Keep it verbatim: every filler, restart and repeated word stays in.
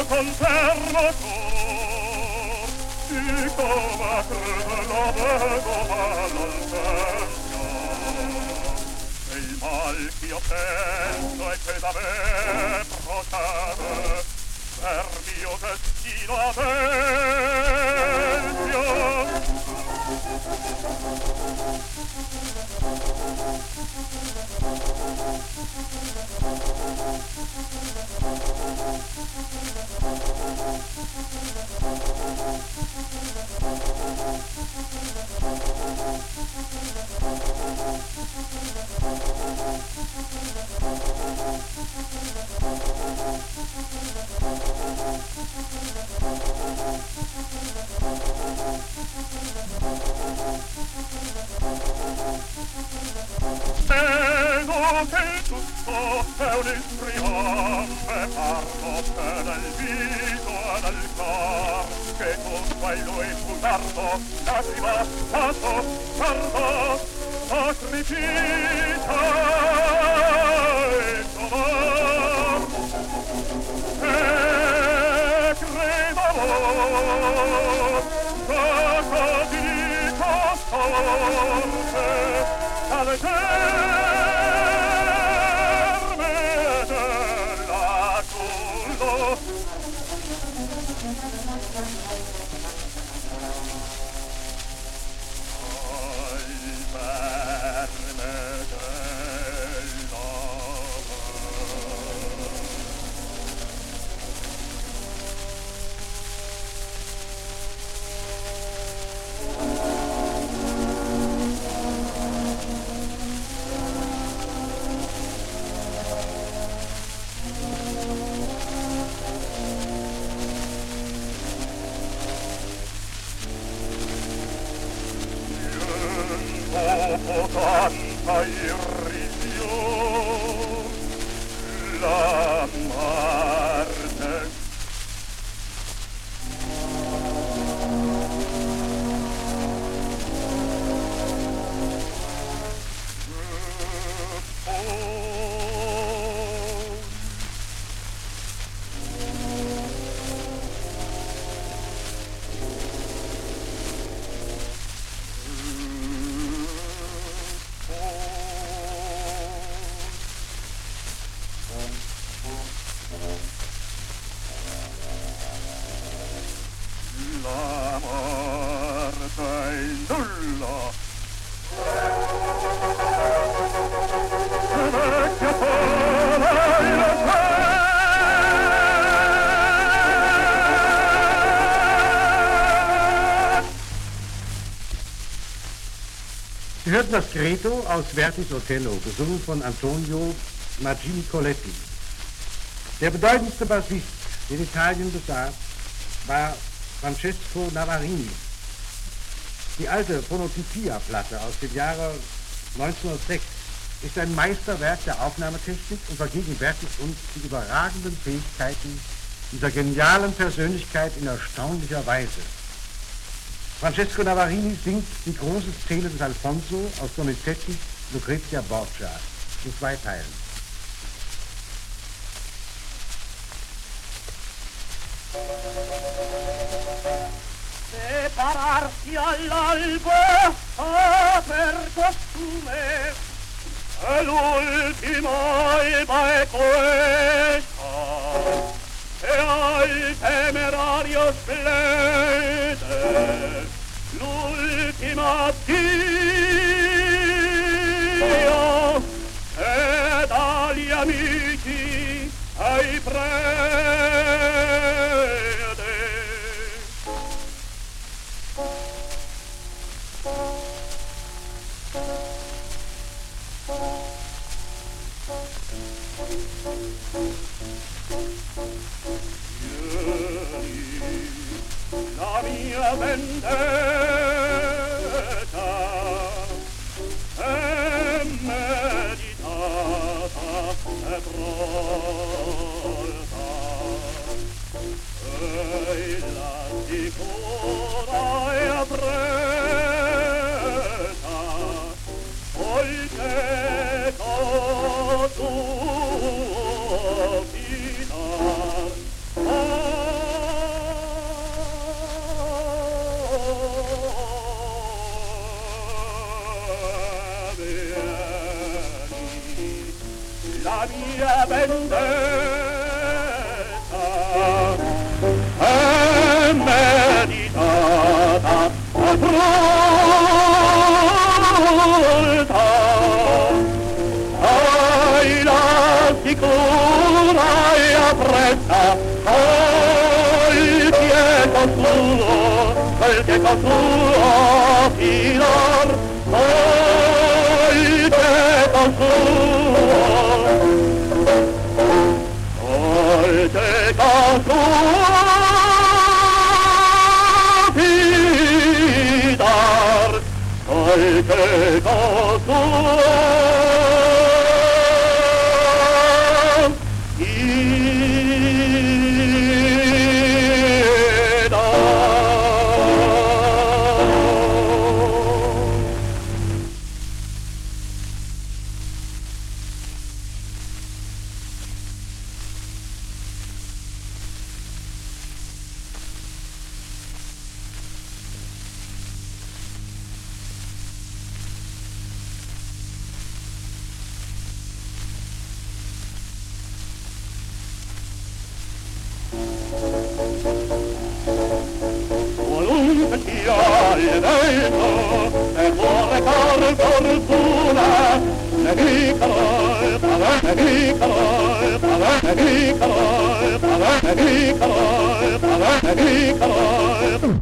confermo cor, di come crede la vedo mal'altezza, e il mal ch'io penso e che da me procede, per mio destino adempio. Vedo che tutto è un istriante, parlo che nel viso e nel cor, che tutto è lui bugiardo, lacrima, passo, sardo, sacrificia e dolor. E credo che così costante alle terme dell'azzurro. Al terme della dopo tanta irrisione, la Marte la morte il nulla. Vecchia sola il Sie hörten das Credo aus Verdis Othello, gesungen von Antonio Magini Coletti. Der bedeutendste Bassist, den Italien besaß, war Francesco Navarini. Die alte Phonotypia-Platte aus dem Jahre neunzehnhundertsechs ist ein Meisterwerk der Aufnahmetechnik und vergegenwärtigt uns die überragenden Fähigkeiten dieser genialen Persönlichkeit in erstaunlicher Weise. Francesco Navarini singt die große Szene des Alfonso aus Donizettis Lucrezia Borgia in zwei Teilen. Separarsi all'albo per costume, e l'ultima alba è questa, e al temerario splende l'ultima addio, e dagli amici ai preti. La mia vendetta è meditata e pronta, e la sicura e appresa, poiché tuo fidar la mia vendetta è meditata a volta, ai la sicura e appresta al chiedo suo, quel chiedo suo filar, al chiedo suo, al chiedo suo fidar, al chiedo suo qualunque sia l'evento e può recar fortuna, ne dicono, ne dicono, ne dicono, ne dicono, ne dicono.